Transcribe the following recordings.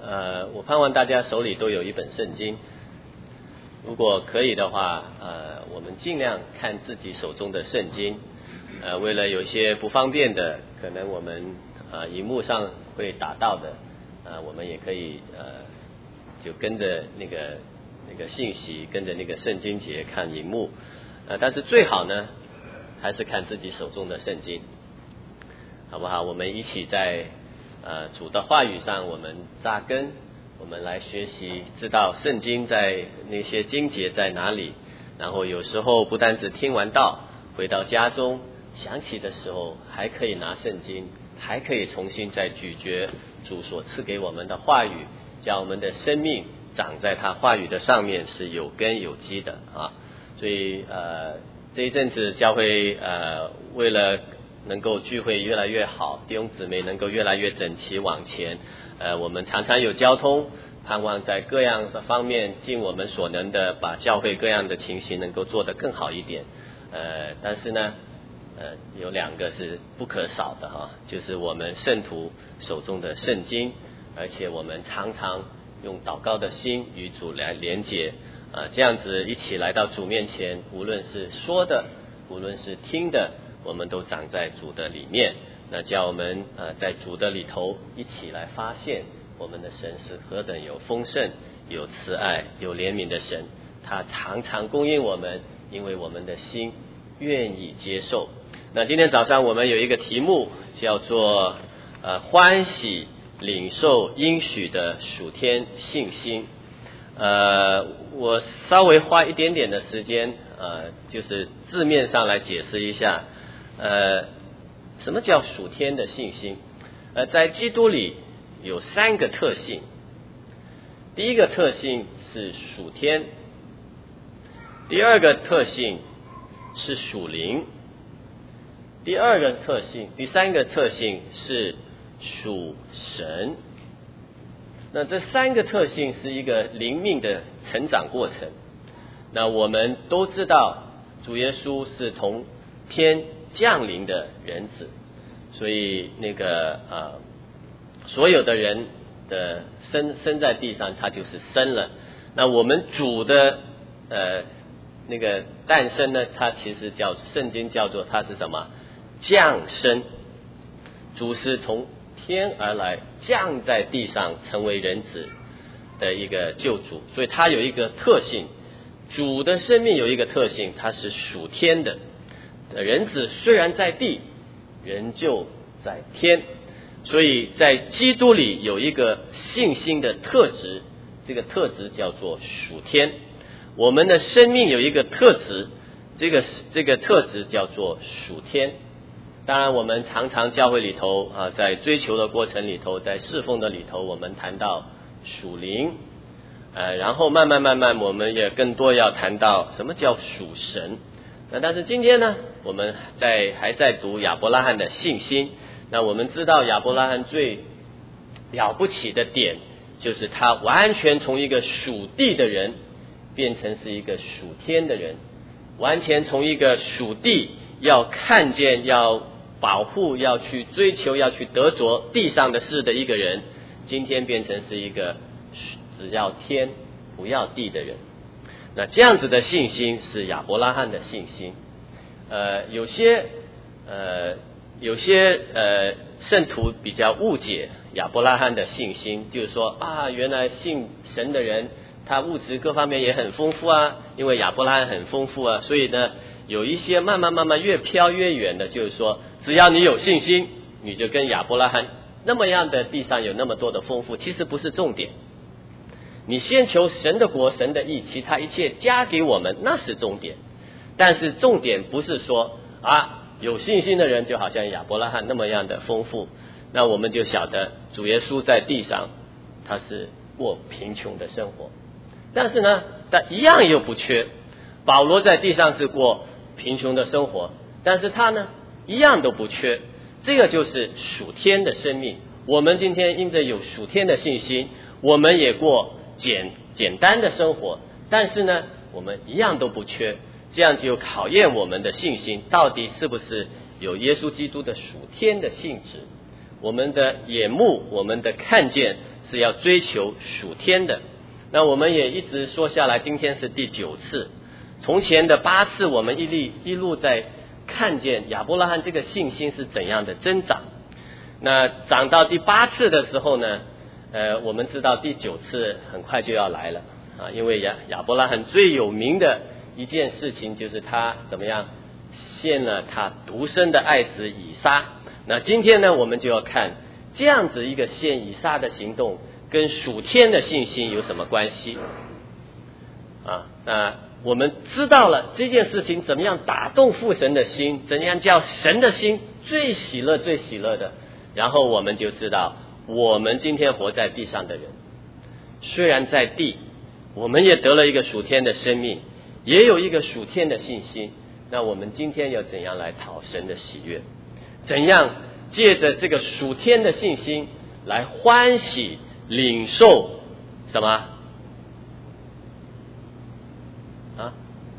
我盼望大家手里都有一本圣经，如果可以的话，我们尽量看自己手中的圣经。为了有些不方便的，可能我们荧幕上会打到的，我们也可以就跟着那个信息，跟着那个圣经节看荧幕。但是最好呢，还是看自己手中的圣经，好不好？我们一起在主的话语上我们扎根，我们来学习，知道圣经在那些经节在哪里。然后有时候不单只听完道，回到家中想起的时候，还可以拿圣经，还可以重新再咀嚼主所赐给我们的话语，将我们的生命长在他话语的上面，是有根有基的啊。所以这一阵子教会为了能够聚会越来越好，弟兄姊妹能够越来越整齐往前，我们常常有交通，盼望在各样的方面尽我们所能的把教会各样的情形能够做得更好一点。但是呢有两个是不可少的哈，就是我们圣徒手中的圣经，而且我们常常用祷告的心与主来连结，这样子一起来到主面前，无论是说的，无论是听的，我们都长在主的里面。那叫我们在主的里头一起来发现我们的神是何等有丰盛、有慈爱、有怜悯的神，他常常供应我们，因为我们的心愿意接受。那今天早上我们有一个题目叫做欢喜领受应许的属天信心。我稍微花一点点的时间就是字面上来解释一下什么叫属天的信心。在基督里有三个特性。第一个特性是属天，第二个特性是属灵，第三个特性是属神。那这三个特性是一个灵命的成长过程。那我们都知道主耶稣是从天降临的人子，所以所有的人的生在地上，他就是生了。那我们主的诞生呢，它其实圣经叫做它是什么？降生。主是从天而来，降在地上成为人子的一个救主。所以他有一个特性，主的生命有一个特性，他是属天的。人子虽然在地，人就在天。所以在基督里有一个信心的特质，这个特质叫做属天。我们的生命有一个特质，这个特质叫做属天。当然我们常常教会里头在追求的过程里头，在侍奉的里头，我们谈到属灵，然后慢慢我们也更多要谈到什么叫属神。但是今天呢，我们还在读亚伯拉罕的信心。那我们知道亚伯拉罕最了不起的点，就是他完全从一个属地的人变成是一个属天的人，完全从一个属地要看见、要保护、要去追求、要去得着地上的事的一个人，今天变成是一个只要天不要地的人。那这样子的信心是亚伯拉罕的信心。有些圣徒比较误解亚伯拉罕的信心，就是说原来信神的人他物质各方面也很丰富啊，因为亚伯拉罕很丰富啊，所以呢有一些慢慢越飘越远的，就是说只要你有信心，你就跟亚伯拉罕那么样的地上有那么多的丰富。其实不是重点，你先求神的国神的义，其他一切加给我们，那是重点。但是重点不是说有信心的人就好像亚伯拉罕那么样的丰富。那我们就晓得主耶稣在地上他是过贫穷的生活，但是呢他一样又不缺。保罗在地上是过贫穷的生活，但是他呢一样都不缺。这个就是属天的生命。我们今天因着有属天的信心，我们也过简单的生活，但是呢我们一样都不缺。这样就考验我们的信心到底是不是有耶稣基督的属天的性质。我们的眼目，我们的看见是要追求属天的。那我们也一直说下来，今天是第9次。从前的8次，我们一路在看见亚伯拉罕这个信心是怎样的增长。那长到第8次的时候呢，我们知道第9次很快就要来了啊，因为亚伯拉罕最有名的一件事情就是他怎么样献了他独生的爱子以撒。那今天呢，我们就要看这样子一个献以撒的行动跟属天的信心有什么关系啊？那我们知道了这件事情怎么样打动父神的心，怎样叫神的心最喜乐的，然后我们就知道我们今天活在地上的人，虽然在地我们也得了一个属天的生命，也有一个属天的信心，那我们今天要怎样来讨神的喜悦，怎样借着这个属天的信心来欢喜领受什么啊？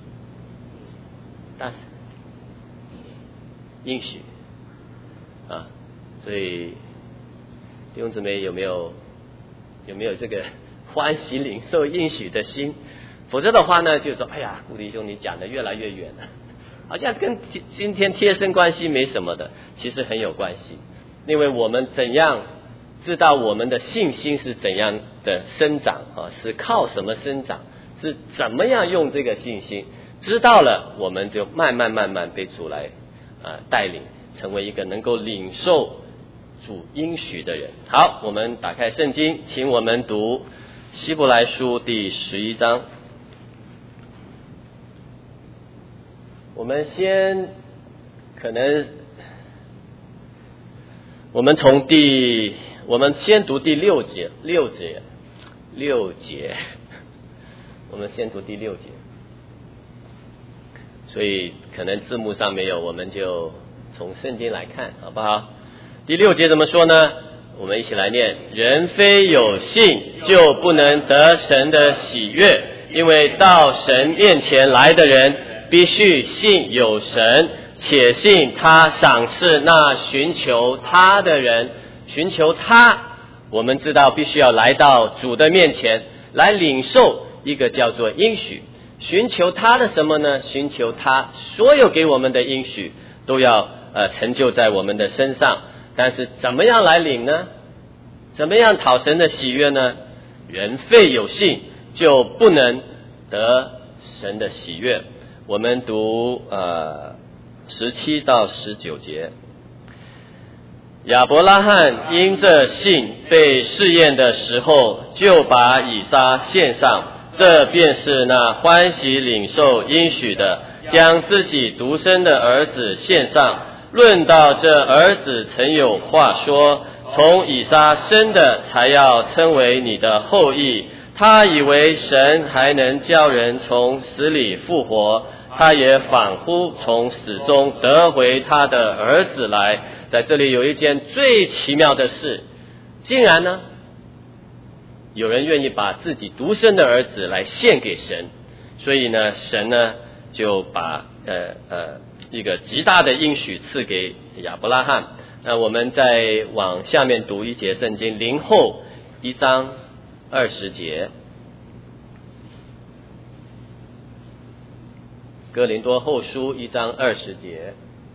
应许啊！所以弟兄姊妹有没有这个欢喜领受应许的心？否则的话呢，就说哎呀，顾弟兄你讲的越来越远了，好像跟今天贴身关系没什么的，其实很有关系。因为我们怎样知道我们的信心是怎样的生长啊？是靠什么生长？是怎么样用这个信心？知道了，我们就慢慢被主来带领，成为一个能够领受主应许的人。好，我们打开圣经，请我们读希伯来书第11章。我们先先读第6节，我们先读第6节。所以可能字幕上没有，我们就从圣经来看，好不好？第6节怎么说呢？我们一起来念：人非有信就不能得神的喜悦，因为到神面前来的人必须信有神，且信他赏赐那寻求他的人。寻求他，我们知道必须要来到主的面前来领受一个叫做应许。寻求他的什么呢？寻求他所有给我们的应许都要成就在我们的身上。但是怎么样来领呢？怎么样讨神的喜悦呢？人非有信就不能得神的喜悦。我们读17到19节。亚伯拉罕因这信被试验的时候，就把以撒献上，这便是那欢喜领受应许的，将自己独生的儿子献上。论到这儿子，曾有话说，从以撒生的才要称为你的后裔。他以为神还能叫人从死里复活，他也仿佛从死中得回他的儿子来。在这里有一件最奇妙的事，竟然呢有人愿意把自己独生的儿子来献给神，所以呢神呢就把一个极大的应许赐给亚伯拉罕。那我们再往下面读一节圣经，林后1章20节，哥林多后书1章20节。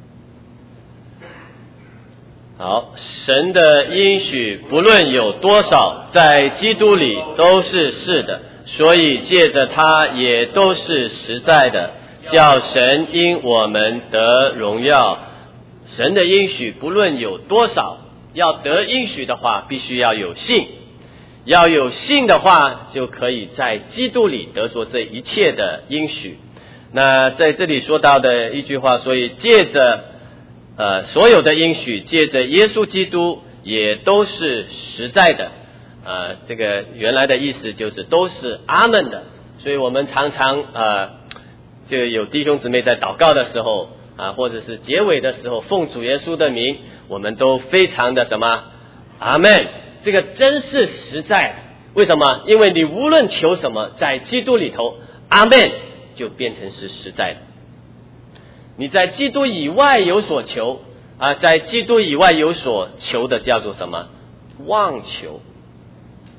好，神的应许不论有多少，在基督里都是是的，所以借着他也都是实在的，叫神因我们得荣耀。神的应许不论有多少，要得应许的话必须要有信，要有信的话就可以在基督里得着这一切的应许。那在这里说到的一句话，所以借着所有的应许借着耶稣基督也都是实在的，这个原来的意思就是都是阿们的。所以我们常常就有弟兄姊妹在祷告的时候或者是结尾的时候奉主耶稣的名，我们都非常的什么阿们，这个真是实在。为什么？因为你无论求什么，在基督里头阿们就变成是实在的。你在基督以外有所求在基督以外有所求的叫做什么？妄求。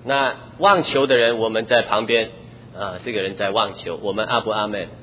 那望球的人，我们在旁边这个人在望球，我们阿不阿们？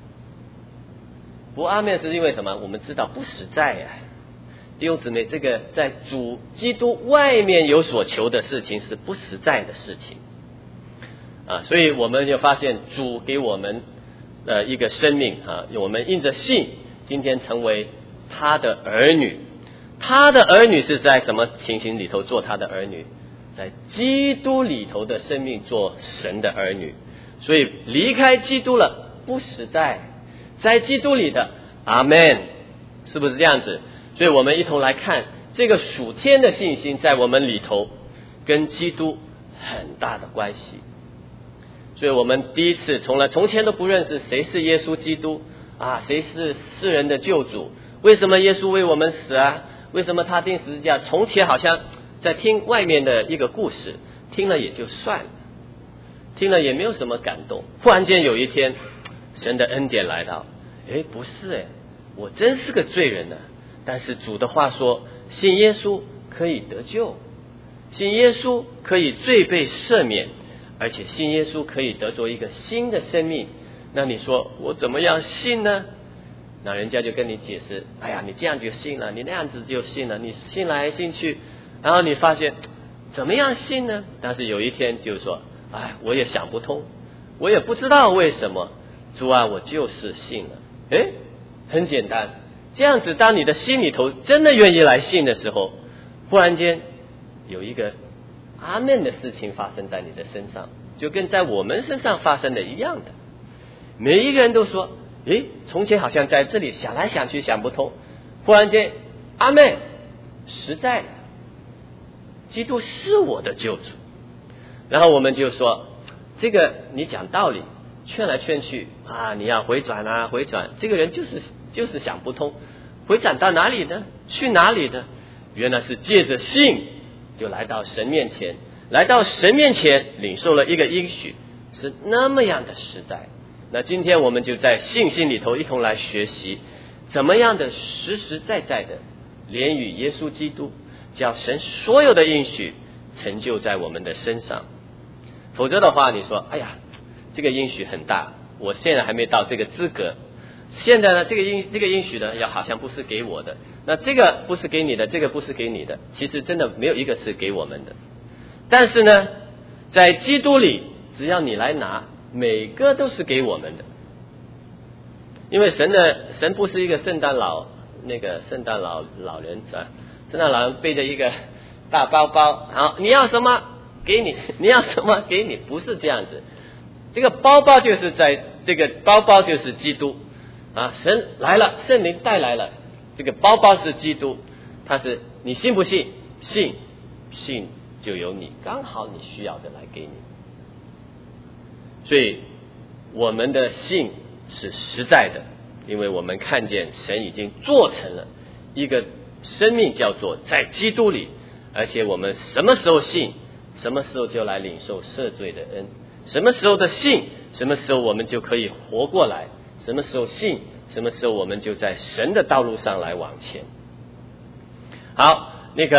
不阿们是因为什么？我们知道不实在呀。弟兄姊妹，这个在主基督外面有所求的事情是不实在的事情所以我们就发现主给我们一个生命我们因着信今天成为他的儿女。他的儿女是在什么情形里头做他的儿女？在基督里头的生命做神的儿女。所以离开基督了不实在，在基督里的阿们，是不是这样子？所以我们一同来看这个属天的信心在我们里头跟基督很大的关系。所以我们第一次从前都不认识谁是耶稣基督谁是世人的救主，为什么耶稣为我们死为什么他钉十字架？从前好像在听外面的一个故事，听了也就算了，听了也没有什么感动。忽然间有一天神的恩典来到，不是我真是个罪人但是主的话说，信耶稣可以得救，信耶稣可以罪被赦免，而且信耶稣可以得着一个新的生命。那你说我怎么样信呢？那人家就跟你解释，你这样就信了，你那样子就信了，你信来信去，然后你发现怎么样信呢？但是有一天就说，我也想不通，我也不知道为什么，主我就是信了。很简单，这样子当你的心里头真的愿意来信的时候，忽然间有一个阿们的事情发生在你的身上，就跟在我们身上发生的一样的。每一个人都说，从前好像在这里想来想去想不通，忽然间阿们，实在基督是我的救主。然后我们就说，这个你讲道理劝来劝去你要回转回转，这个人就是想不通，回转到哪里呢？去哪里呢？原来是借着信就来到神面前，来到神面前领受了一个应许，是那么样的实在。那今天我们就在信心里头一同来学习，怎么样的实实在在的连与耶稣基督，叫神所有的应许成就在我们的身上。否则的话，你说这个应许很大，我现在还没到这个资格，现在呢这个应许呢好像不是给我的，那这个不是给你的，这个不是给你的，其实真的没有一个是给我们的。但是呢在基督里只要你来拿，每个都是给我们的。因为神不是一个圣诞老人圣诞老人背着一个大包包，好，你要什么给你，你要什么给你，不是这样子。这个包包就是这个包包就是基督神来了，圣灵带来了，这个包包是基督，它是你信不信？信就有你，刚好你需要的来给你。所以我们的信是实在的，因为我们看见神已经做成了一个生命，叫做在基督里，而且我们什么时候信，什么时候就来领受赦罪的恩，什么时候的信，什么时候我们就可以活过来，什么时候信，什么时候我们就在神的道路上来往前。好，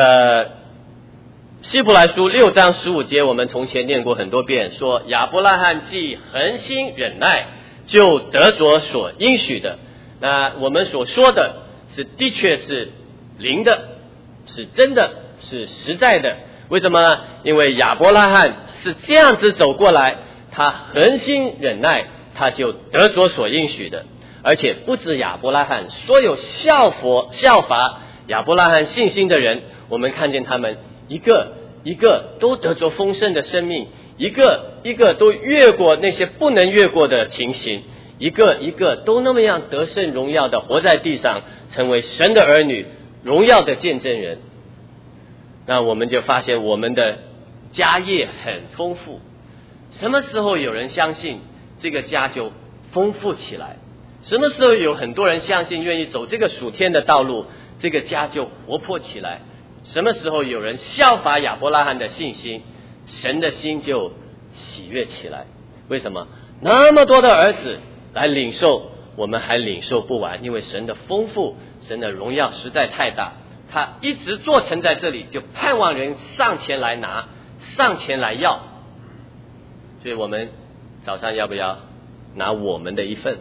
希伯来书6章15节我们从前念过很多遍，说亚伯拉罕既恒心忍耐，就得着所应许的。那我们所说的是的确是灵的，是真的，是实在的。为什么呢？因为亚伯拉罕是这样子走过来，他恒心忍耐，他就得着所应许的。而且不止亚伯拉罕，所有效法亚伯拉罕信心的人，我们看见他们一个一个都得着丰盛的生命，一个一个都越过那些不能越过的情形，一个一个都那么样得胜荣耀的活在地上，成为神的儿女，荣耀的见证人。那我们就发现我们的家业很丰富。什么时候有人相信，这个家就丰富起来？什么时候有很多人相信，愿意走这个属天的道路，这个家就活泼起来？什么时候有人效法亚伯拉罕的信心，神的心就喜悦起来？为什么？那么多的儿子来领受，我们还领受不完，因为神的丰富，神的荣耀实在太大，他一直做成在这里，就盼望人上前来拿， 上前来要，所以我们早上要不要拿我们的一份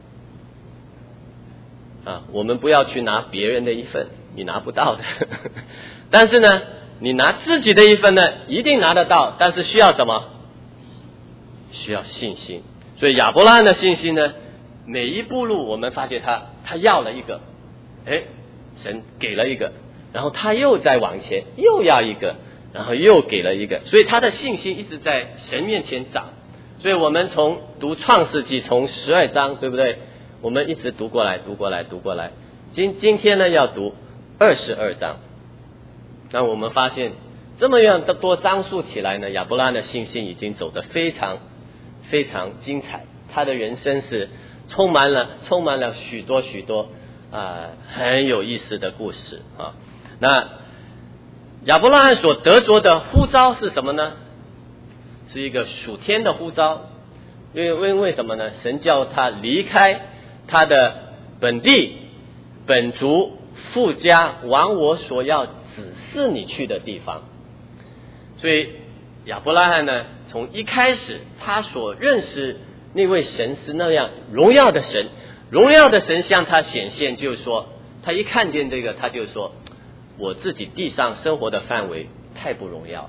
啊？我们不要去拿别人的一份，你拿不到的但是呢你拿自己的一份呢一定拿得到，但是需要什么？需要信心。所以亚伯拉罕的信心呢，每一步路我们发觉他要了一个，神给了一个，然后他又再往前又要一个，然后又给了一个，所以他的信心一直在神面前长。所以我们从读创世纪从12章，对不对？我们一直读过来今天呢要读22章。那我们发现这么样的多章数起来呢，亚伯拉罕的信心已经走得非常非常精彩，他的人生是充满了许多很有意思的故事啊。那亚伯拉罕所得着的呼召是什么呢？是一个属天的呼召。为什么呢？神叫他离开他的本地本族父家，往我所要指示你去的地方。所以亚伯拉罕呢，从一开始他所认识那位神是那样荣耀的神，荣耀的神向他显现，就是说他一看见这个他就说，我自己地上生活的范围太不荣耀。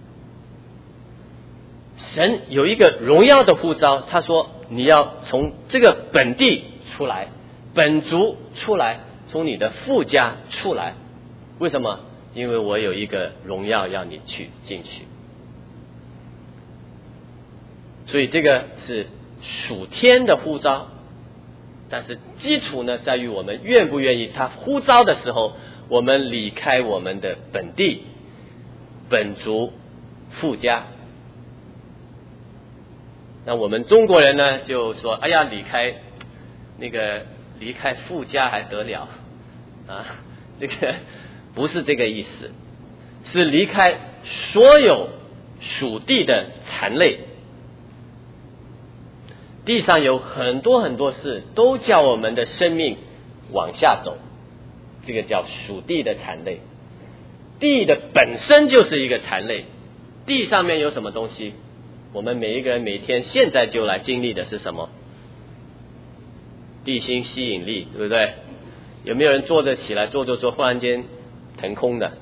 神有一个荣耀的呼召，他说你要从这个本地出来，本族出来，从你的父家出来。为什么？因为我有一个荣耀要你进去。所以这个是属天的呼召，但是基础呢在于我们愿不愿意他呼召的时候，我们离开我们的本地本族父家。那我们中国人呢就说，哎呀，离开父家还得了啊？这个不是这个意思，是离开所有属地的残类。地上有很多事都叫我们的生命往下走，这个叫属地的残类。地的本身就是一个残类，地上面有什么东西？我们每一个人每天现在就来经历的是什么？地心吸引力，对不对？有没有人坐着起来坐忽然间腾空的？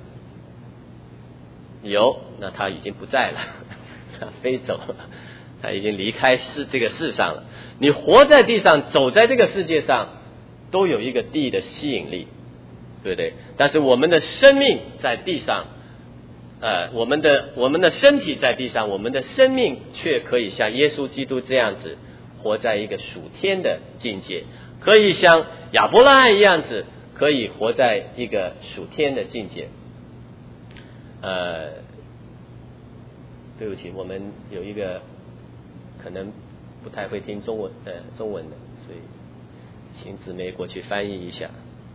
有，那他已经不在了，他飞走了，他已经离开这个世上了。你活在地上，走在这个世界上，都有一个地的吸引力，对不对？但是我们的生命在地上，我们的身体在地上，我们的生命却可以像耶稣基督这样子活在一个属天的境界，可以像亚伯拉罕一样子，可以活在一个属天的境界。对不起，我们有一个可能不太会听中文的，所以请姊妹过去翻译一下。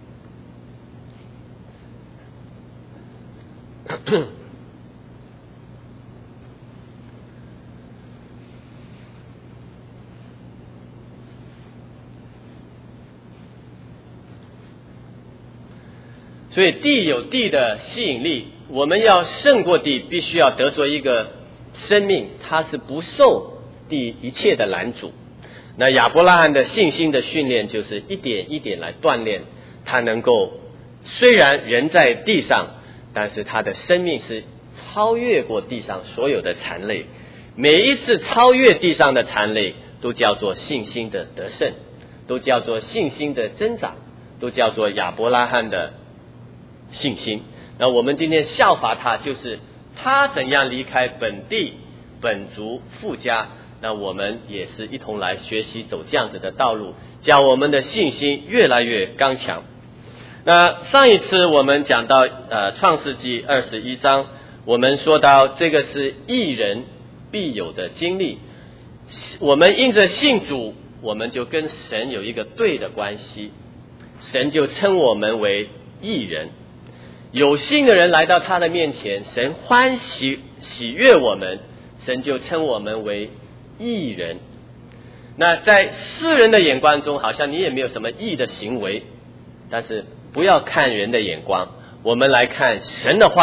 所以地有地的吸引力，我们要胜过地，必须要得着一个生命，它是不受地一切的拦阻。那亚伯拉罕的信心的训练就是一点一点来锻炼他，能够虽然人在地上，但是他的生命是超越过地上所有的残类。每一次超越地上的残类都叫做信心的得胜，都叫做信心的增长，都叫做亚伯拉罕的信心。那我们今天效法他，就是他怎样离开本地本族父家，那我们也是一同来学习走这样子的道路，叫我们的信心越来越刚强。那上一次我们讲到创世纪21章，我们说到这个是义人必有的经历。我们因着信主，我们就跟神有一个对的关系，神就称我们为义人。有信的人来到他的面前，神欢喜喜悦我们，神就称我们为义人。那在世人的眼光中，好像你也没有什么义的行为，但是不要看人的眼光，我们来看神的话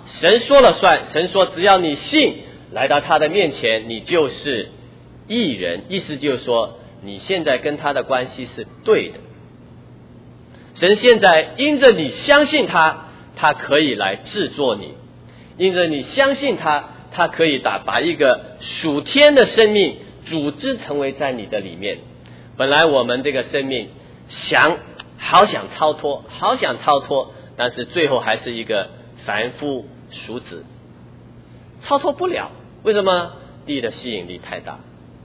神说了算，神说只要你信，来到他的面前，你就是义人，意思就是说你现在跟他的关系是对的。神现在因着你相信他，他可以来制作你；因着你相信他，他可以把一个属天的生命组织成为在你的里面。本来我们这个生命好想超脱，但是最后还是一个凡夫俗子，超脱不了。为什么？地的吸引力太大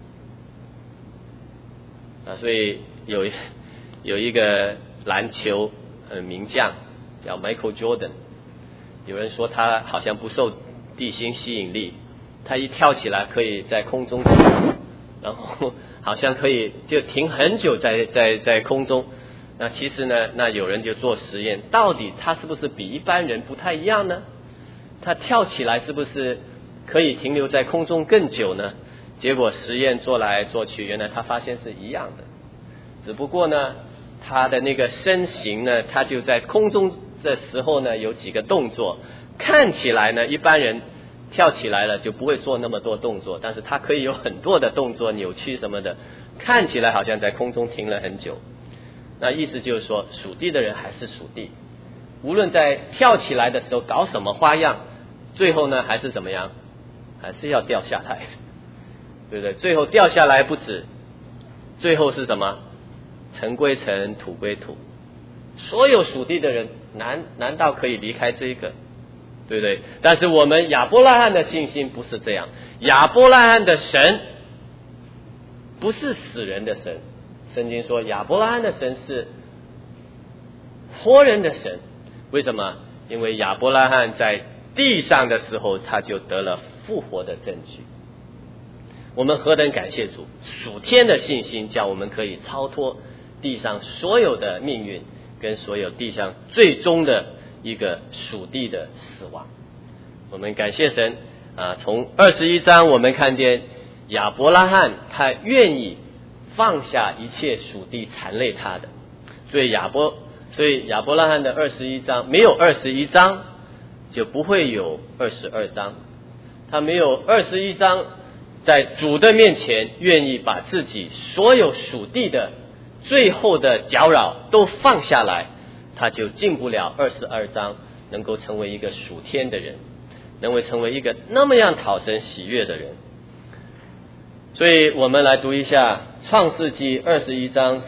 所以有一个篮球名将叫 Michael Jordan， 有人说他好像不受地心吸引力，他一跳起来可以在空中停，然后好像可以就停很久在空中。那其实呢，那有人就做实验，到底他是不是比一般人不太一样呢？他跳起来是不是可以停留在空中更久呢？结果实验做来做去，原来他发现是一样的，只不过呢他的那个身形呢，他就在空中的时候呢有几个动作，看起来呢一般人跳起来了就不会做那么多动作，但是他可以有很多的动作，扭曲什么的，看起来好像在空中停了很久。那意思就是说，属地的人还是属地，无论在跳起来的时候搞什么花样，最后呢还是怎么样，还是要掉下来，对不对？最后掉下来不止，最后是什么？尘归尘，土归土。所有属地的人难道可以离开这个，对不对？但是我们亚伯拉罕的信心不是这样，亚伯拉罕的神不是死人的神，圣经说亚伯拉罕的神是活人的神。为什么？因为亚伯拉罕在地上的时候，他就得了复活的证据。我们何等感谢主，属天的信心叫我们可以超脱地上所有的命运，跟所有地上最终的一个属地的死亡。我们感谢神从21章我们看见亚伯拉罕他愿意放下一切属地缠累他的，所以亚伯拉罕的21章没有21章就不会有22章，他没有21章在主的面前愿意把自己所有属地的最后的搅扰都放下来，他就进不了22章，能够成为一个属天的人，能够成为一个那么样讨神喜悦的人。所以我们来读一下创世纪21章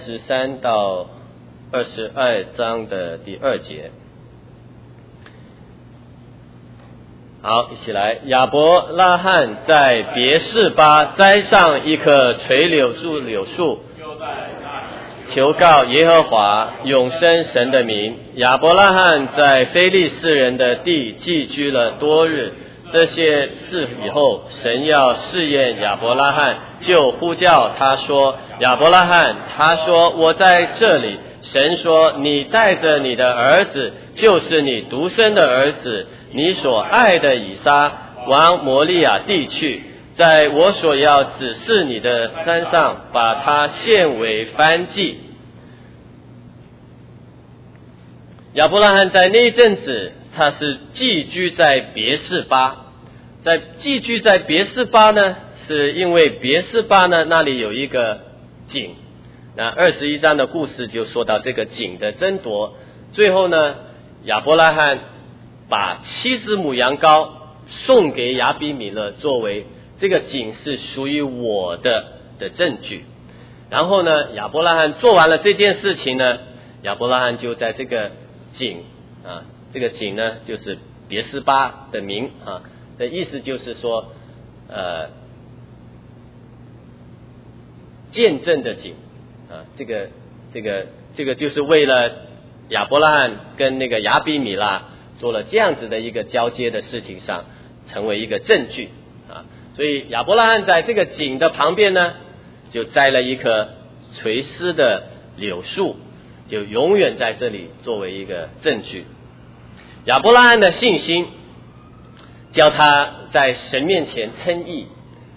33到22章的第2节。好，一起来。亚伯拉罕在别是巴栽上一棵垂柳树，求告耶和华永生神的名。亚伯拉罕在非利士人的地寄居了多日。这些事以后，神要试验亚伯拉罕，就呼叫他说：亚伯拉罕。他说：我在这里。神说：你带着你的儿子，就是你独生的儿子，你所爱的以撒，往摩利亚地去，在我所要指示你的山上，把他献为燔祭。亚伯拉罕在那一阵子，他是寄居在别是巴。寄居在别是巴呢，是因为别是巴呢那里有一个井。那21章的故事就说到这个井的争夺，最后呢，亚伯拉罕把70母羊羔送给亚比米勒，作为这个井是属于我的证据。然后呢，亚伯拉罕做完了这件事情呢，亚伯拉罕就在这个井这个井呢就是别是巴的名的意思就是说见证的井这个就是为了亚伯拉罕跟那个亚比米拉做了这样子的一个交接的事情上，成为一个证据所以亚伯拉罕在这个井的旁边呢，就栽了一棵垂丝的柳树，就永远在这里作为一个证据。亚伯拉罕的信心叫他在神面前称义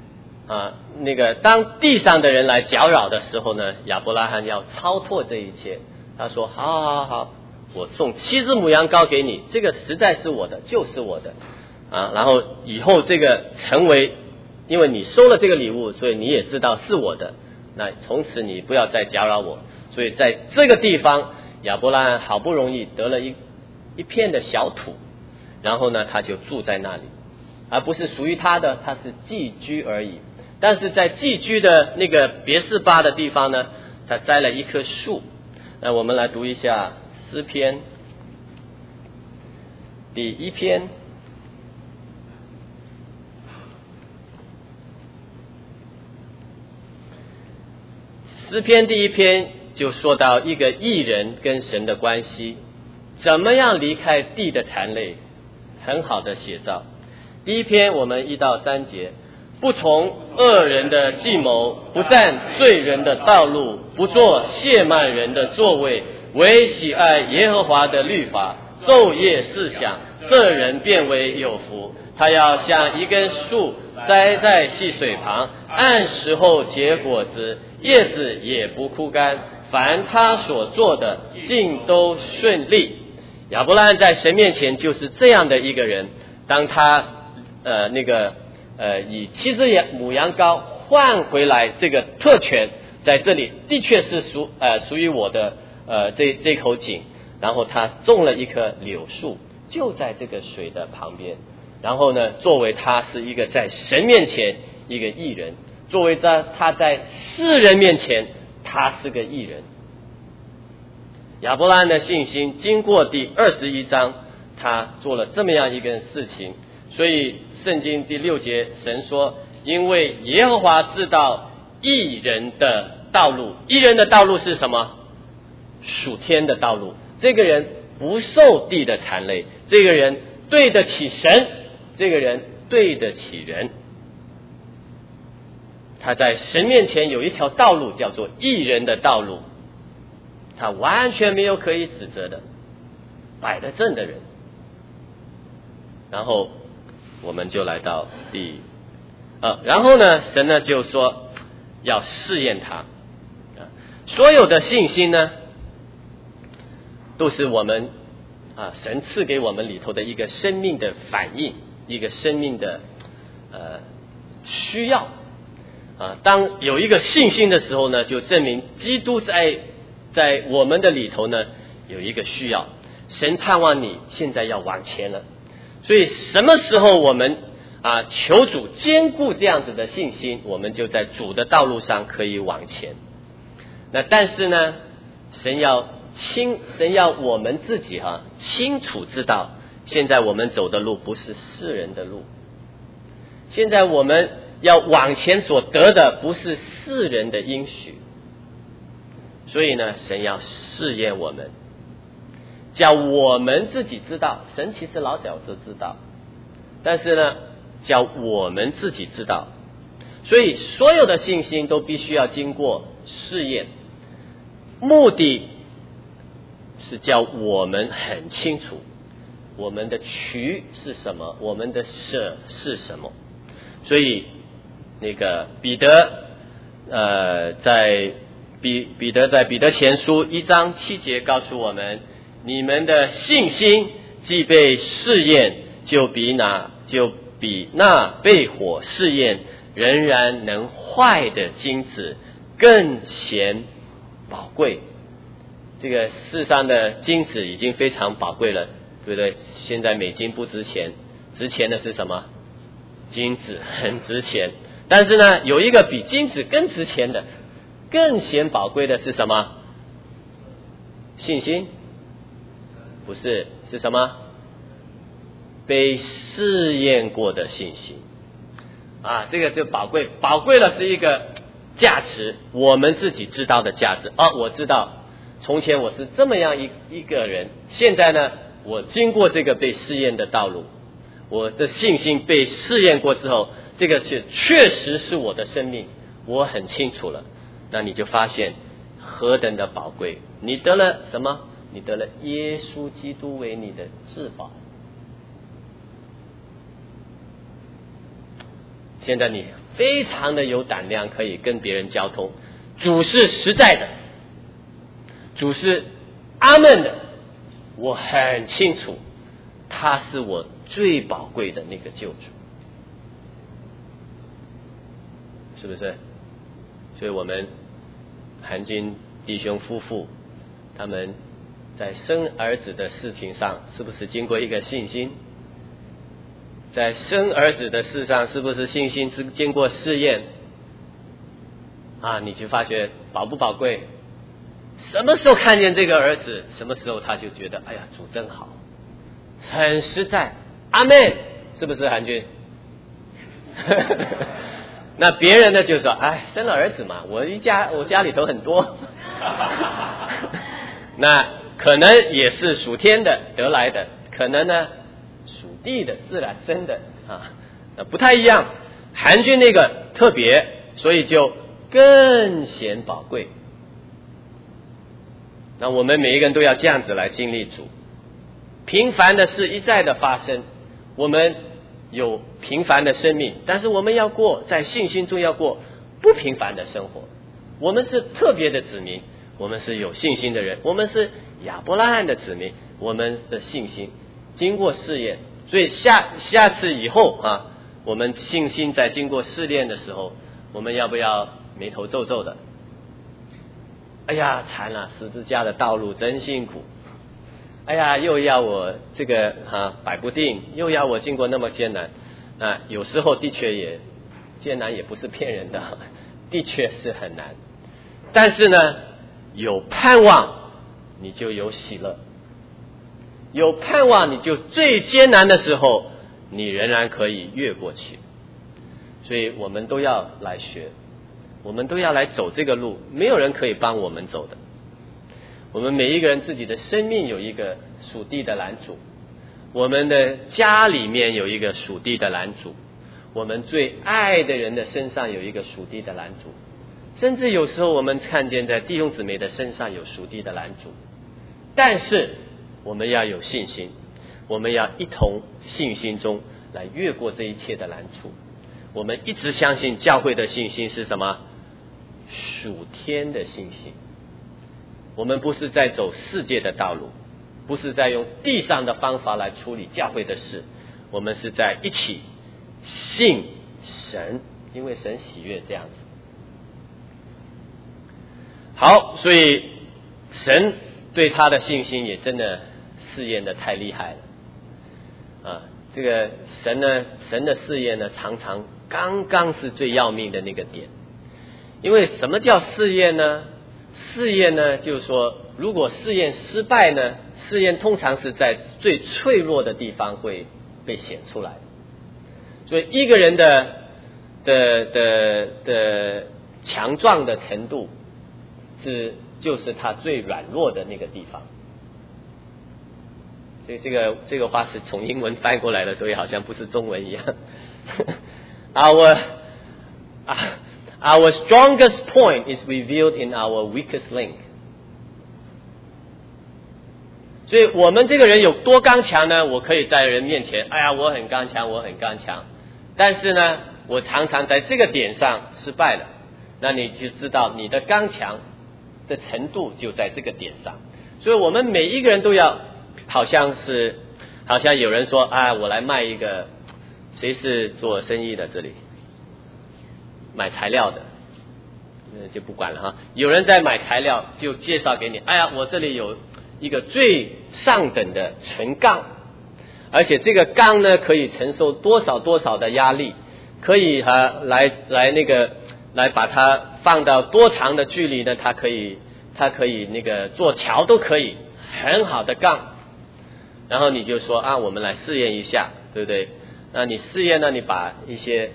当地上的人来搅扰的时候呢，亚伯拉罕要超脱这一切。他说好， 我送7只母羊羔给你，这个实在是我的，就是我的啊。然后以后这个成为，因为你收了这个礼物，所以你也知道是我的，那从此你不要再搅扰我。所以在这个地方，亚伯拉罕好不容易得了一片的小土，然后呢他就住在那里，而不是属于他的，他是寄居而已。但是在寄居的那个别是巴的地方呢，他栽了一棵树。那我们来读一下诗篇第1篇。诗篇第1篇就说到一个义人跟神的关系，怎么样离开地的缠累，很好的写照。第1篇我们1到3节，不从恶人的计谋，不站罪人的道路，不坐亵慢人的座位，唯喜爱耶和华的律法，昼夜思想，这人便为有福。他要像一根树栽在溪水旁，按时候结果子，叶子也不枯干，凡他所做的尽都顺利。亚伯拉罕在神面前就是这样的一个人。当他以7只母羊羔换回来这个特权，在这里的确是属于我的这口井，然后他种了一棵柳树，就在这个水的旁边。然后呢，作为他是一个在神面前一个义人，作为他在世人面前他是个义人。亚伯拉罕的信心经过第21章，他做了这么样一个事情。所以圣经第6节神说，因为耶和华知道义人的道路。义人的道路是什么？属天的道路。这个人不受地的缠累，这个人对得起神，这个人对得起人。他在神面前有一条道路，叫做义人的道路，他完全没有可以指责的，摆得正的人。然后我们就来到然后呢，神呢就说要试验他。所有的信心呢，都是我们神赐给我们里头的一个生命的反应，一个生命的需要当有一个信心的时候呢，就证明基督在我们的里头呢有一个需要。神盼望你现在要往前了，所以什么时候我们求主坚固这样子的信心，我们就在主的道路上可以往前。那但是呢，神要我们自己清楚知道，现在我们走的路不是世人的路，现在我们要往前所得的不是世人的应许。所以呢，神要试验我们，叫我们自己知道。神其实老早就知道，但是呢，叫我们自己知道。所以所有的信心都必须要经过试验，目的是叫我们很清楚我们的取是什么，我们的舍是什么。所以那个彼得在彼得前书1章7节告诉我们，你们的信心既被试验，就比那被火试验仍然能坏的金子更显宝贵。这个世上的金子已经非常宝贵了，对不对？现在美金不值钱，值钱的是什么？金子很值钱。但是呢，有一个比金子更值钱的，更显宝贵的是什么？信心？不是，是什么？被试验过的信心这个就宝贵了，是一个价值，我们自己知道的价值。我知道从前我是这么样一个人，现在呢，我经过这个被试验的道路，我的信心被试验过之后，这个确实是我的生命，我很清楚了。那你就发现何等的宝贵。你得了什么？你得了耶稣基督为你的至宝。现在你非常的有胆量，可以跟别人交通。主是实在的，主是阿们的， 我很清楚他是我最宝贵的那个救主，是不是？所以我们韩军弟兄夫妇他们在生儿子的事情上是不是经过一个信心？在生儿子的事上是不是信心经过试验啊？你就发觉宝不宝贵？什么时候看见这个儿子，什么时候他就觉得哎呀主真好，很实在，阿们，是不是韩军？那别人呢就说哎生了儿子嘛，我家里头很多那可能也是属天的得来的，可能呢属地的自然生的啊，不太一样。韩军那个特别，所以就更显宝贵。那我们每一个人都要这样子来经历主，平凡的事一再的发生，我们有平凡的生命，但是我们要过在信心中要过不平凡的生活。我们是特别的子民，我们是有信心的人，我们是亚伯拉罕的子民，我们的信心经过试验，所以下次以后啊，我们信心在经过试炼的时候，我们要不要眉头皱皱的？哎呀惨了，十字架的道路真辛苦，哎呀又要我这个摆不定，又要我经过那么艰难啊，有时候的确也艰难，也不是骗人的，的确是很难。但是呢，有盼望你就有喜乐，有盼望你就最艰难的时候你仍然可以越过去。所以我们都要来学，我们都要来走这个路，没有人可以帮我们走的。我们每一个人自己的生命有一个属地的拦阻，我们的家里面有一个属地的拦阻，我们最爱的人的身上有一个属地的拦阻，甚至有时候我们看见在弟兄姊妹的身上有属地的拦阻。但是我们要有信心，我们要一同信心中来越过这一切的难处。我们一直相信教会的信心是什么？属天的信心。我们不是在走世界的道路，不是在用地上的方法来处理教会的事，我们是在一起信神，因为神喜悦这样子。好，所以神对他的信心也真的试验的太厉害了啊！这个神的试验呢，常常刚刚是最要命的那个点。因为什么叫试验呢？试验呢，就是说，如果试验失败呢，试验通常是在最脆弱的地方会被显出来。所以一个人的强壮的程度就是他最软弱的那个地方。所以这个话是从英文翻过来的，所以好像不是中文一样。Our strongest point is revealed in our weakest link. 所以我们这个人有多刚强呢？我可以在人面前，哎呀，我很刚强，我很刚强。但是呢，我常常在这个点上失败了。那你就知道你的刚强的程度就在这个点上。所以我们每一个人都要，好像有人说啊，我来卖一个，谁是做生意的这里？买材料的，就不管了哈。有人在买材料，就介绍给你，哎呀，我这里有一个最上等的纯钢，而且这个钢呢可以承受多少的压力，可以来把它放到多长的距离呢？它可以那个做桥都可以，很好的钢。然后你就说啊，我们来试验一下，对不对？那你试验呢，你把一些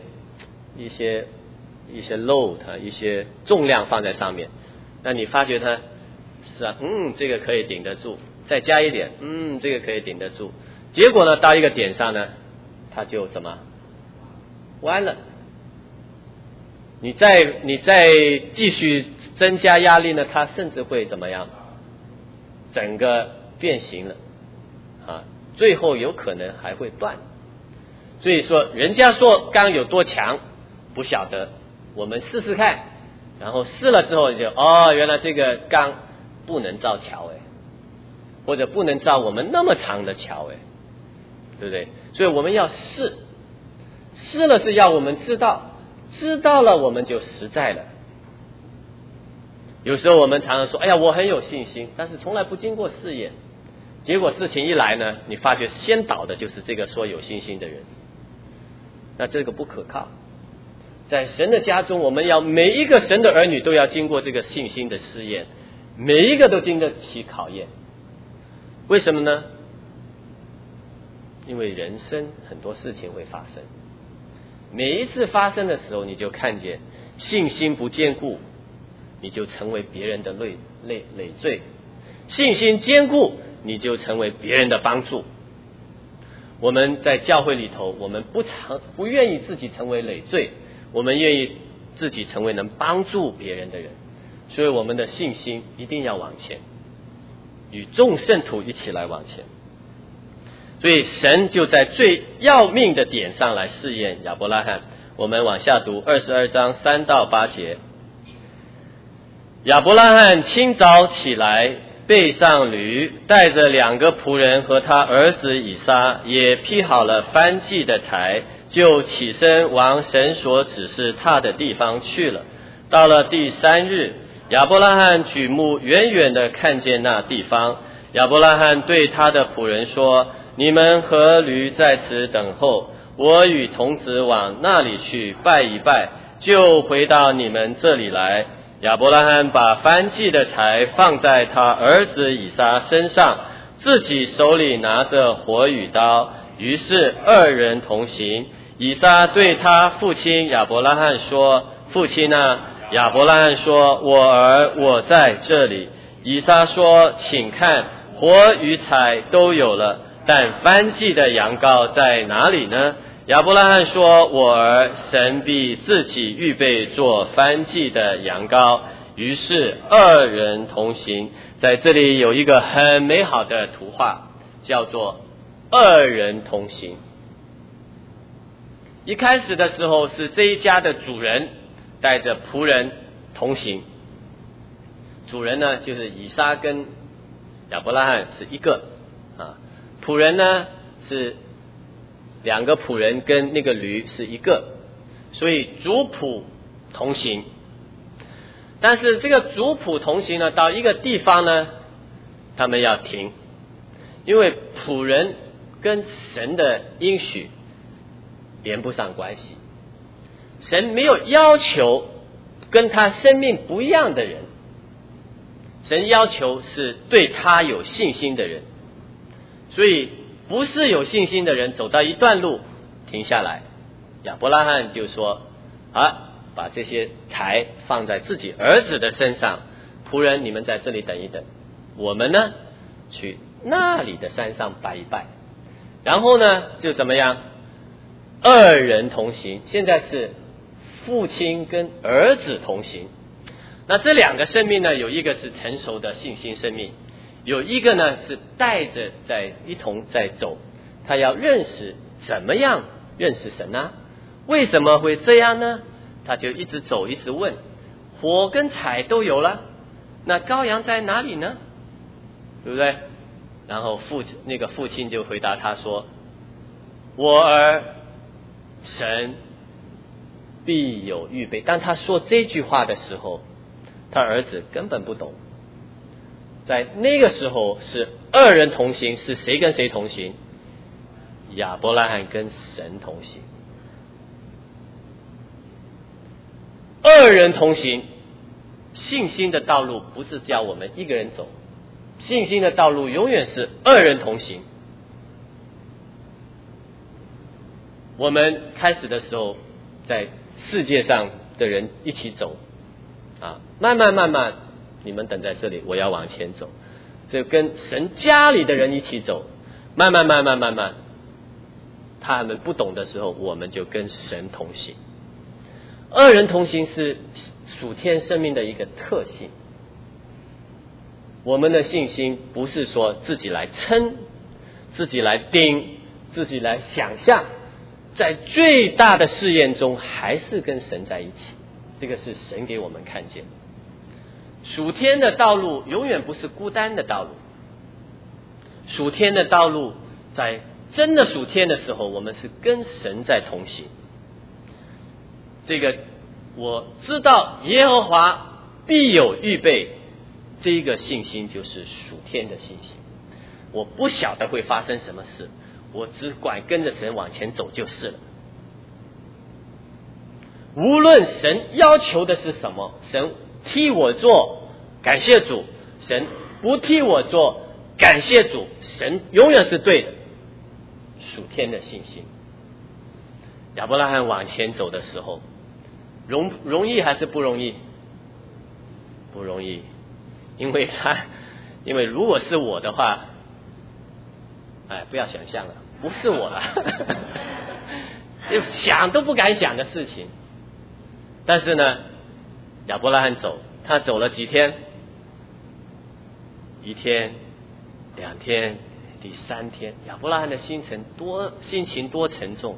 load 一些重量放在上面，那你发觉它是啊，这个可以顶得住，再加一点，这个可以顶得住。结果呢，到一个点上呢，它就怎么弯了？你再继续增加压力呢，它甚至会怎么样？整个变形了啊，最后有可能还会断。所以说，人家说钢有多强，不晓得。我们试试看，然后试了之后就原来这个钢不能造桥或者不能造我们那么长的桥，对不对？所以我们要试，试了是要我们知道，知道了我们就实在了。有时候我们常常说，哎呀，我很有信心，但是从来不经过试验，结果事情一来呢，你发觉先倒的就是这个说有信心的人，那这个不可靠。在神的家中，我们要每一个神的儿女都要经过这个信心的试验，每一个都经得起考验。为什么呢？因为人生很多事情会发生，每一次发生的时候，你就看见信心不坚固，你就成为别人的累赘；信心坚固，你就成为别人的帮助。我们在教会里头，我们不愿意自己成为累赘，我们愿意自己成为能帮助别人的人，所以我们的信心一定要往前，与众圣徒一起来往前。所以神就在最要命的点上来试验亚伯拉罕。我们往下读22章3到8节。亚伯拉罕清早起来，背上驴，带着2个仆人和他儿子以撒，也劈好了燔祭的柴，就起身往神所指示他的地方去了。到了第3日，亚伯拉罕举目远远地看见那地方。亚伯拉罕对他的仆人说：你们和驴在此等候，我与童子往那里去拜一拜，就回到你们这里来。亚伯拉罕把燔祭的柴放在他儿子以撒身上，自己手里拿着火与刀，于是2人同行。以撒对他父亲亚伯拉罕说：父亲啊！亚伯拉罕说：我儿，我在这里。以撒说：请看，火与柴都有了，但燔祭的羊羔在哪里呢？亚伯拉罕说：我儿，神必自己预备做燔祭的羊羔。于是2人同行。在这里有一个很美好的图画，叫做2人同行。一开始的时候是这一家的主人带着仆人同行，主人呢就是以撒跟亚伯拉罕是一个仆人呢是2个仆人跟那个驴是一个，所以主仆同行。但是这个主仆同行呢，到一个地方呢，他们要停，因为仆人跟神的应许连不上关系，神没有要求跟他生命不一样的人，神要求是对他有信心的人。所以不是有信心的人走到一段路停下来，亚伯拉罕就说把这些柴放在自己儿子的身上，仆人你们在这里等一等，我们呢去那里的山上拜一拜。然后呢就怎么样？2人同行，现在是父亲跟儿子同行。那这2个生命呢，有一个是成熟的信心生命，有一个呢是带着一同在走，他要认识怎么样认识神呢？为什么会这样呢？他就一直走，一直问，火跟柴都有了，那羔羊在哪里呢？对不对？然后父亲就回答他说：我儿，神必有预备。当他说这句话的时候，他儿子根本不懂。在那个时候是2人同行，是谁跟谁同行？亚伯拉罕跟神同行。2人同行，信心的道路不是叫我们一个人走，信心的道路永远是2人同行。我们开始的时候在世界上的人一起走慢慢你们等在这里，我要往前走，就跟神家里的人一起走，慢慢他们不懂的时候，我们就跟神同行。2人同行是属天生命的一个特性。我们的信心不是说自己来撑，自己来盯，自己来想象，在最大的试验中还是跟神在一起，这个是神给我们看见。属天的道路永远不是孤单的道路， 属天的道路，在真的属天的时候，我们是跟神在同行。这个我知道耶和华必有预备，这个信心就是属天的信心。我不晓得会发生什么事，我只管跟着神往前走就是了。无论神要求的是什么，神替我做，感谢主；神不替我做，感谢主。神永远是对的，属天的信心。亚伯拉罕往前走的时候，容易还是不容易？不容易，因为如果是我的话，不要想象了，不是我了，就想都不敢想的事情。但是呢，亚伯拉罕他走了几天？1天、2天、第3天，亚伯拉罕的心情多沉重。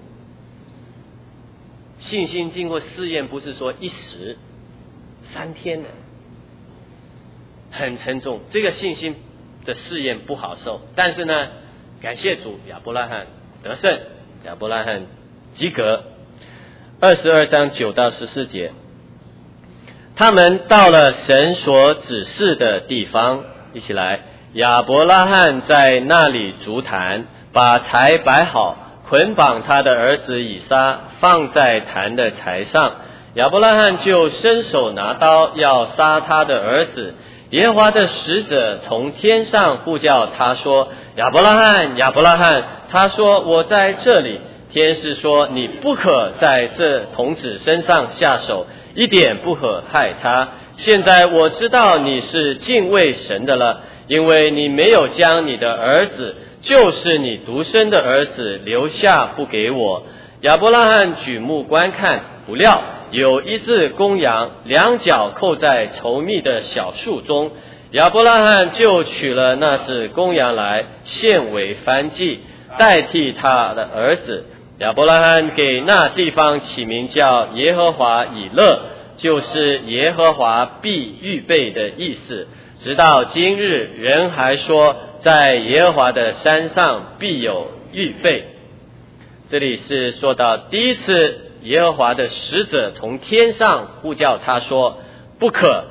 信心经过试验，不是说一时，3天的，很沉重。这个信心的试验不好受，但是呢，感谢主，亚伯拉罕得胜，亚伯拉罕及格。22章9到14节，他们到了神所指示的地方，一起来。亚伯拉罕在那里筑坛，把柴摆好，捆绑他的儿子以撒，放在坛的柴上。亚伯拉罕就伸手拿刀要杀他的儿子。耶和华的使者从天上呼叫他说：亚伯拉罕，亚伯拉罕。他说：我在这里。天使说：你不可在这童子身上下手，一点不可害他。现在我知道你是敬畏神的了，因为你没有将你的儿子，就是你独生的儿子留下不给我。亚伯拉罕举目观看，不料有一只公羊，2脚扣在稠密的小树中。亚伯拉罕就取了那只公羊来，献为燔祭，代替他的儿子。亚伯拉罕给那地方起名叫耶和华以勒，就是耶和华必预备的意思。直到今日，人还说，在耶和华的山上必有预备。这里是说到第一次耶和华的使者从天上呼叫他说：不可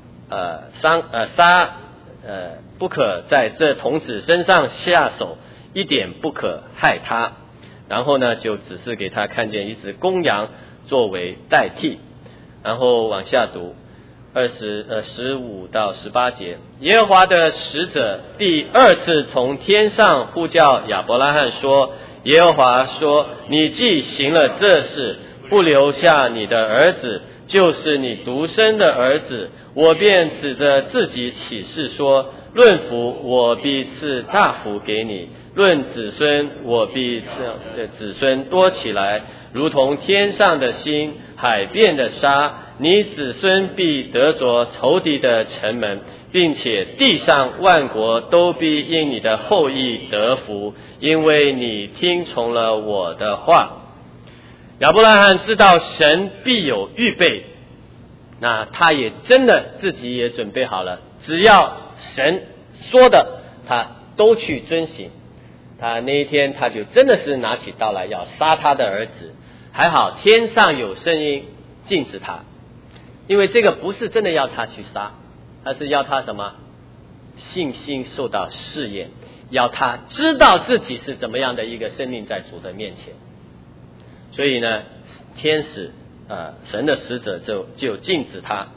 不可在这童子身上下手，一点不可害他。然后呢，就只是给他看见一只公羊作为代替。然后往下读15到18节，耶和华的使者第2次从天上呼叫亚伯拉罕说：耶和华说，你既行了这事，不留下你的儿子，就是你独生的儿子，我便指着自己起誓说：论福，我必赐大福给你；论子孙，我必赐子孙多起来，如同天上的星，海边的沙。你子孙必得着仇敌的城门，并且地上万国都必因你的后裔得福，因为你听从了我的话。亚伯拉罕知道神必有预备，那他也真的自己也准备好了，只要神说的他都去遵行。他那一天他就真的是拿起刀来要杀他的儿子，还好天上有声音禁止他，因为这个不是真的要他去杀，他是要他什么？信心受到试验，要他知道自己是怎么样的一个生命在主的面前。所以呢，天使神的使者就禁止他。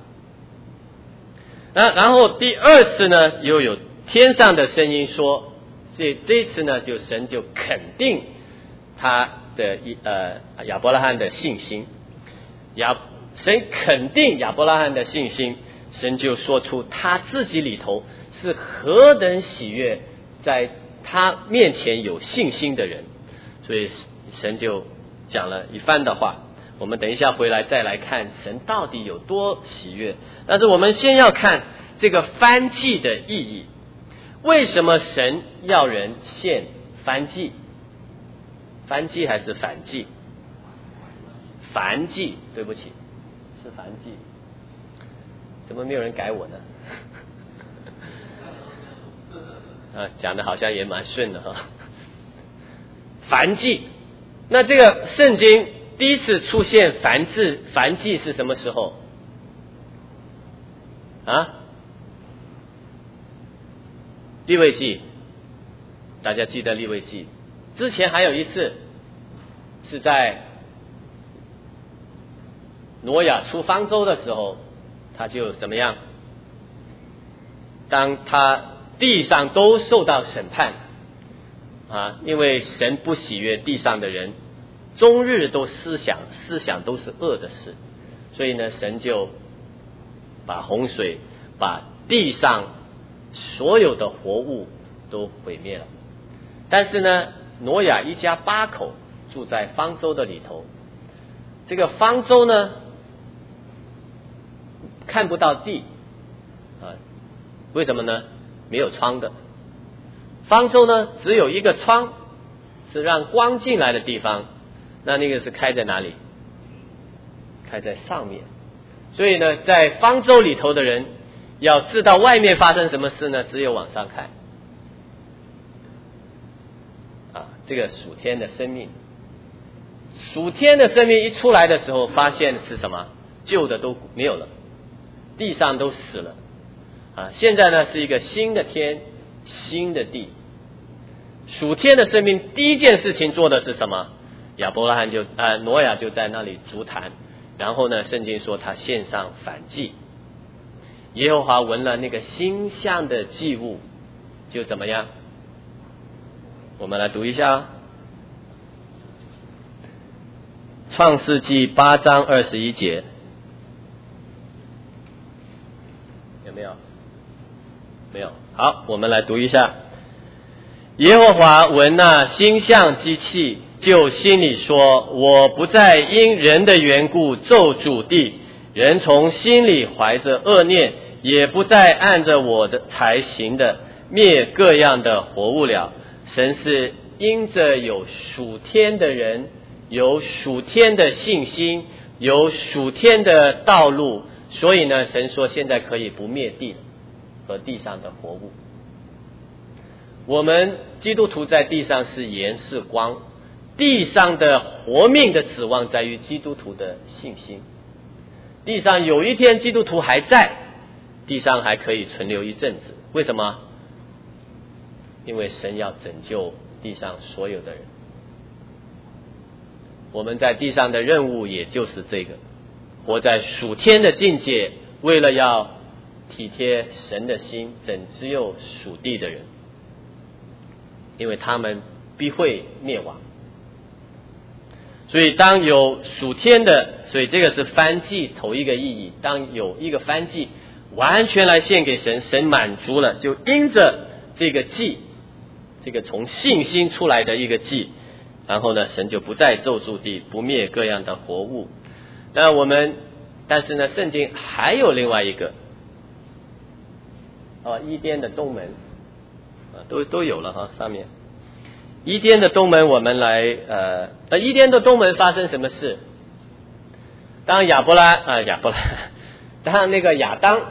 然后第2次呢，又有天上的声音说，这一次呢，神就肯定他的亚伯拉罕的信心。神肯定亚伯拉罕的信心，神就说出他自己里头是何等喜悦在他面前有信心的人。所以神就讲了一番的话，我们等一下回来再来看神到底有多喜悦。但是我们先要看这个燔祭的意义。为什么神要人献燔祭？燔祭还是反祭？燔祭，对不起，是燔祭。怎么没有人改我呢？ 讲的好像也蛮顺的哈。燔祭，那这个圣经第一次出现燔祭是什么时候啊？利未记，大家记得利未记。之前还有一次是在挪亚出方舟的时候，他就怎么样？当他地上都受到审判因为神不喜悦地上的人，终日都思想都是恶的事，所以呢，神就把洪水把地上所有的活物都毁灭了。但是呢，挪亚一家8口住在方舟的里头，这个方舟呢看不到地为什么呢？没有窗的。方舟呢只有一个窗，是让光进来的地方，那个是开在哪里？开在上面。所以呢，在方舟里头的人要知道外面发生什么事呢，只有往上看这个属天的生命，属天的生命一出来的时候，发现是什么？旧的都没有了，地上都死了现在呢是一个新的天新的地。属天的生命第一件事情做的是什么？挪亚就在那里筑坛，然后呢，圣经说他献上燔祭。耶和华闻了那个馨香的祭物，就怎么样？我们来读一下创世纪8章21节，有没有？没有。好，我们来读一下。耶和华闻那馨香之气，就心里说，我不再因人的缘故咒诅地，人从心里怀着恶念，也不再按着我的才行的灭各样的活物了。神是因着有属天的人，有属天的信心，有属天的道路，所以呢，神说现在可以不灭地和地上的活物。我们基督徒在地上是盐是光，地上的活命的指望在于基督徒的信心。地上有一天基督徒还在，地上还可以存留一阵子。为什么？因为神要拯救地上所有的人。我们在地上的任务也就是这个，活在属天的境界，为了要体贴神的心，拯救属地的人，因为他们必会灭亡。所以当有属天的，所以这个是燔祭头一个意义。当有一个燔祭完全来献给神，神满足了，就因着这个祭，这个从信心出来的一个祭，然后呢，神就不再咒诅地，不灭各样的活物。那但是呢，圣经还有另外一个伊甸的东门都有了上面伊甸的东门，我们来伊甸的东门发生什么事？当当那个亚当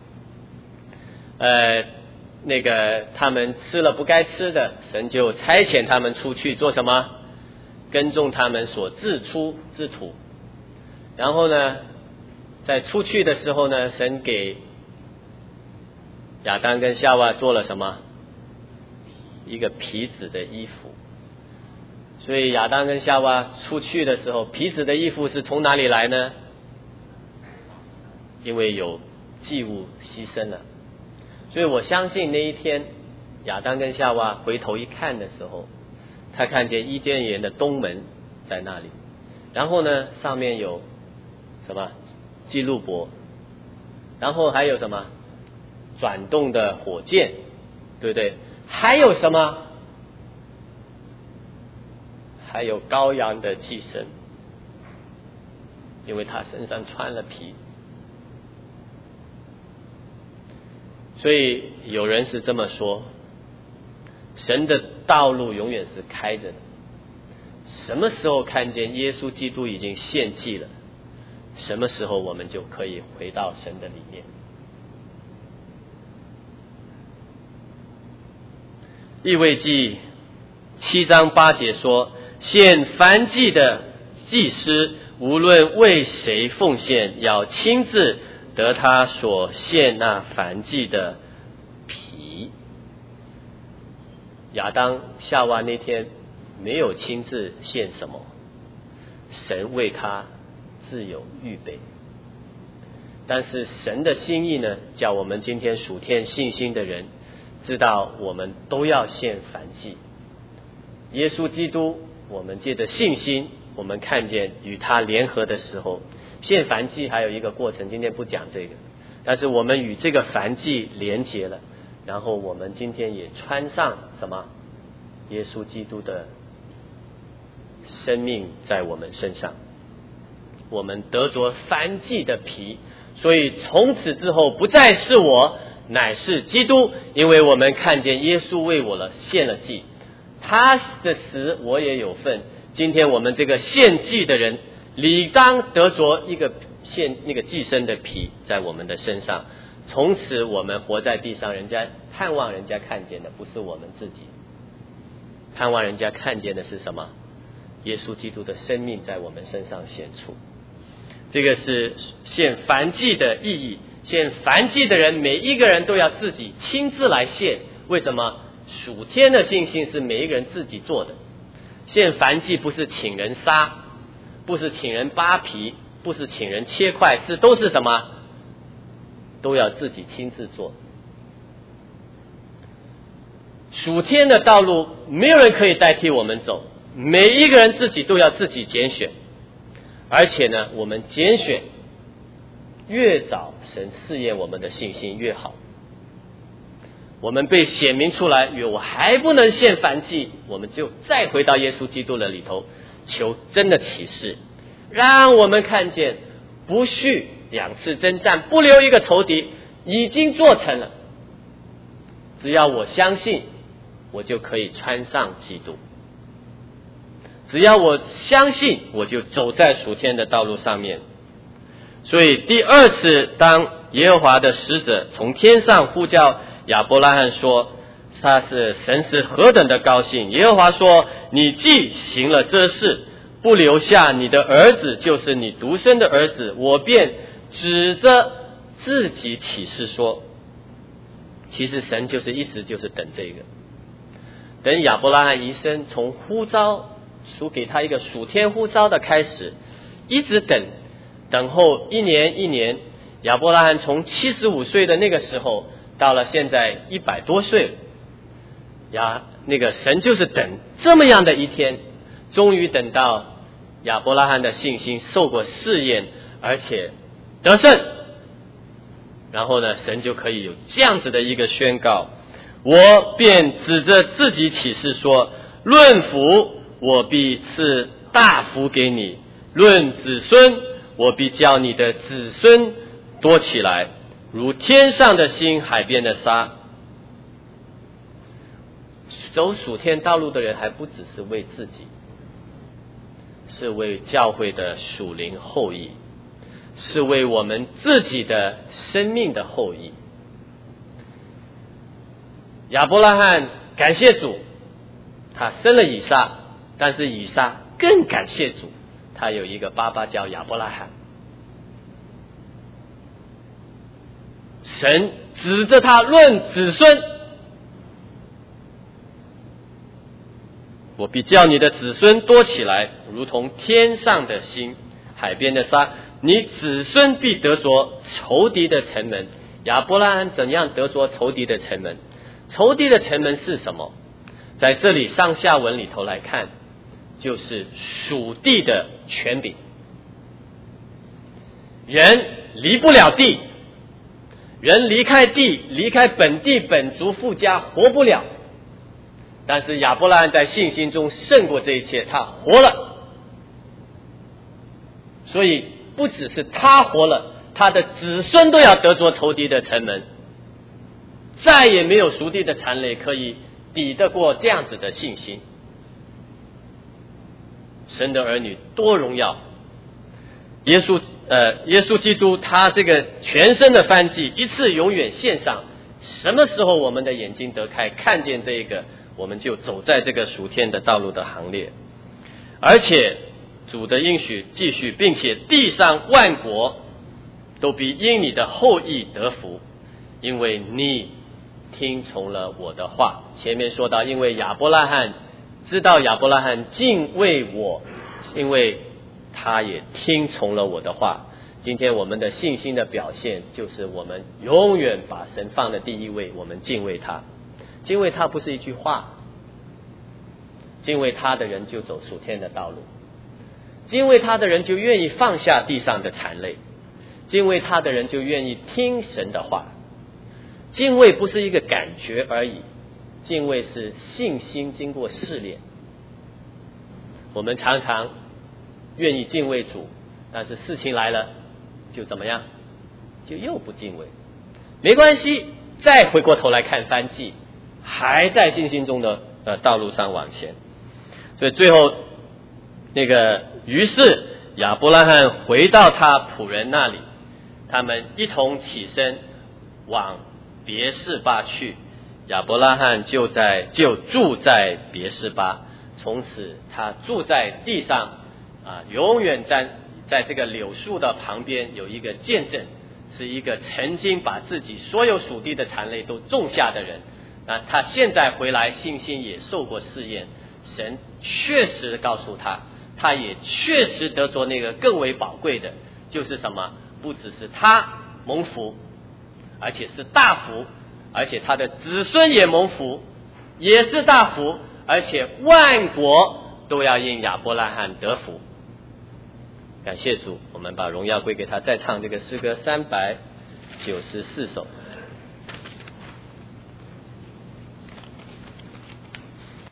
他们吃了不该吃的，神就差遣他们出去做什么？耕种他们所自出之土。然后呢，在出去的时候呢，神给亚当跟夏娃做了什么？一个皮子的衣服。所以亚当跟夏娃出去的时候，皮子的衣服是从哪里来呢？因为有祭物牺牲了。所以我相信那一天亚当跟夏娃回头一看的时候，他看见伊甸园的东门在那里，然后呢，上面有什么基路伯，然后还有什么转动的火箭，对不对？还有什么？还有羔羊的祭牲，因为他身上穿了皮。所以有人是这么说，神的道路永远是开着的。什么时候看见耶稣基督已经献祭了，什么时候我们就可以回到神的里面。 利未记7章8节说，献燔祭的祭司无论为谁奉献，要亲自得他所献那燔祭的皮。亚当夏娃那天没有亲自献什么，神为他自有预备。但是神的心意呢，叫我们今天属天信心的人知道，我们都要献燔祭。耶稣基督，我们借着信心，我们看见与他联合的时候，献燔祭还有一个过程，今天不讲这个，但是我们与这个燔祭连结了，然后我们今天也穿上什么？耶稣基督的生命在我们身上，我们得着燔祭的皮，所以从此之后不再是我，乃是基督，因为我们看见耶稣为我了献了祭，他的死我也有份。今天我们这个献祭的人，理当得着一个献那个祭牲的皮在我们的身上。从此我们活在地上，人家盼望人家看见的不是我们自己，盼望人家看见的是什么？耶稣基督的生命在我们身上显出。这个是献燔祭的意义。献燔祭的人，每一个人都要自己亲自来献。为什么？属天的信心是每一个人自己做的。献燔祭不是请人杀，不是请人扒皮，不是请人切块，都是什么？都要自己亲自做。属天的道路没有人可以代替我们走，每一个人自己都要自己拣选。而且呢，我们拣选越早，神试验我们的信心越好。我们被显明出来，我还不能献燔祭，我们就再回到耶稣基督的里头，求真的启示，让我们看见不续2次征战，不留一个仇敌，已经做成了。只要我相信，我就可以穿上基督。只要我相信，我就走在属天的道路上面。所以第2次，当耶和华的使者从天上呼叫亚伯拉罕说，神是何等的高兴。耶和华说，你既行了这事，不留下你的儿子，就是你独生的儿子，我便指着自己起誓说。其实神就是一直就是等这个，等亚伯拉罕一生从呼召属给他一个属天呼召的开始，一直等候1年1年，亚伯拉罕从75岁的那个时候到了现在100多岁，那个神就是等这么样的一天，终于等到亚伯拉罕的信心受过试验，而且得胜，然后呢，神就可以有这样子的一个宣告，我便指着自己起誓说，论福我必赐大福给你，论子孙我必叫你的子孙多起来，如天上的星，海边的沙。走属天道路的人还不只是为自己，是为教会的属灵后裔，是为我们自己的生命的后裔。亚伯拉罕感谢主，他生了以撒，但是以撒更感谢主，他有一个爸爸叫亚伯拉罕。神指着他论子孙，我必叫你的子孙多起来，如同天上的星，海边的沙。你子孙必得着仇敌的城门。亚伯拉罕怎样得着仇敌的城门？仇敌的城门是什么？在这里上下文里头来看，就是属地的权柄。人离不了地，人离开地，离开本地本族父家活不了。但是亚伯拉罕在信心中胜过这一切，他活了。所以不只是他活了，他的子孙都要得着仇敌的城门，再也没有属地的残累可以抵得过这样子的信心。神的儿女多荣耀！耶稣基督他这个全身的燔祭一次永远献上。什么时候我们的眼睛得开，看见这个， 我们就走在这个属天的道路的行列。而且主的应许继续，并且地上万国都必因你的后裔得福，因为你听从了我的话。前面说到，因为亚伯拉罕知道亚伯拉罕敬畏我，因为他也听从了我的话。今天我们的信心的表现，就是我们永远把神放在第一位，我们敬畏他。敬畏他不是一句话，敬畏他的人就走属天的道路，敬畏他的人就愿意放下地上的残累，敬畏他的人就愿意听神的话。敬畏不是一个感觉而已，敬畏是信心经过试炼。我们常常愿意敬畏主，但是事情来了就怎么样？就又不敬畏。没关系，再回过头来看番记，还在信心中的道路上往前。所以最后于是亚伯拉罕回到他仆人那里，他们一同起身往别是巴去。亚伯拉罕就住在别是巴，从此他住在地上永远在这个柳树的旁边，有一个见证，是一个曾经把自己所有属地的残累都种下的人。他现在回来，信心也受过试验，神确实告诉他，他也确实得着那个更为宝贵的，就是什么？不只是他蒙福，而且是大福，而且他的子孙也蒙福，也是大福，而且万国都要因亚伯拉罕得福。感谢主，我们把荣耀归给他。再唱这个诗歌394首。